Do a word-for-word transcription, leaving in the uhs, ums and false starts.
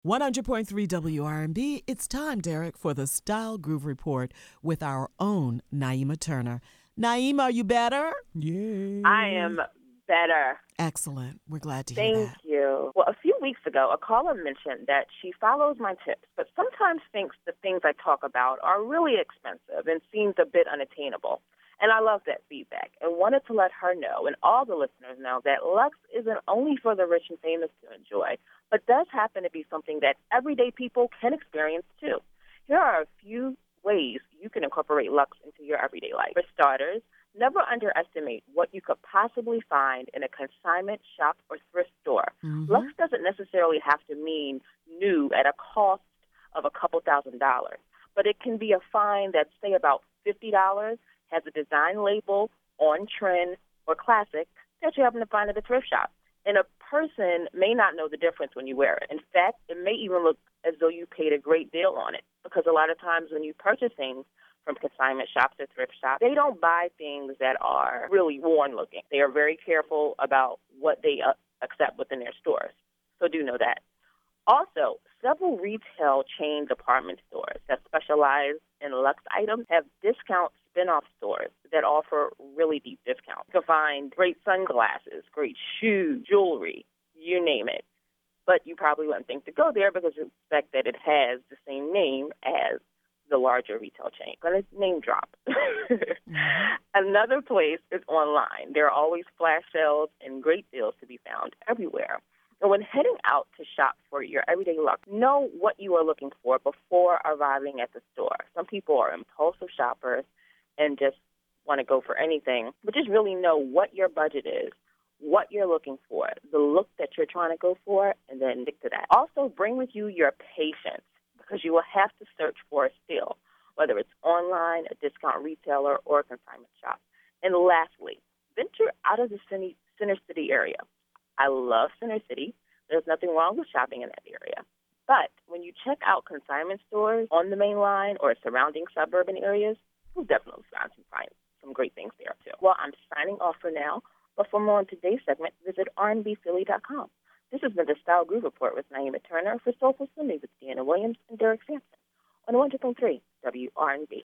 one hundred point three W R and B, it's time, Derek, for the Style Groove Report with our own Naima Turner. Naima, are you better? Yay. I am better. Excellent. We're glad to hear Thank that. you. Well, a few weeks ago, a caller mentioned that she follows my tips, but sometimes thinks the things I talk about are really expensive and seems a bit unattainable. And I love that feedback and wanted to let her know and all the listeners know that Luxe isn't only for the rich and famous to enjoy, but does happen to be something that everyday people can experience too. Here are a few ways you can incorporate Luxe into your everyday life. For starters, never underestimate what you could possibly find in a consignment shop or thrift store. Mm-hmm. Luxe doesn't necessarily have to mean new at a cost of a couple thousand dollars, but it can be a find that's, say, about fifty dollars, has a design label, on trend, or classic that you happen to find at a thrift shop. And a person may not know the difference when you wear it. In fact, it may even look as though you paid a great deal on it, because a lot of times when you purchase things from consignment shops or thrift shops, they don't buy things that are really worn looking. They are very careful about what they uh, accept within their stores. So do know that. Also, several retail chain department stores that specialize in Luxe items have discount spin-off stores that offer really deep discounts. You can find great sunglasses, great shoes, jewelry, you name it. But you probably wouldn't think to go there because you expect that it has the same name as the larger retail chain. Going to name drop. mm-hmm. Another place is online. There are always flash sales and great deals to be found everywhere. And when heading out to shop for your everyday Luxe, know what you are looking for before arriving at the store. Some people are impulsive shoppers and just want to go for anything, but just really know what your budget is, what you're looking for, the look that you're trying to go for, and then stick to that. Also, bring with you your patience, because you will have to search for a steal, whether it's online, a discount retailer, or a consignment shop. And lastly, venture out of the Center City area. I love Center City. There's nothing wrong with shopping in that area. But when you check out consignment stores on the main line or surrounding suburban areas, you'll definitely find some, find some great things there, too. Well, I'm signing off for now. But for more on today's segment, visit R and B Philly dot com. This has been the Style Groove Report with Naima Turner for Soulful Sunday with Deanna Williams and Derek Sampson on one hundred point three W R and B.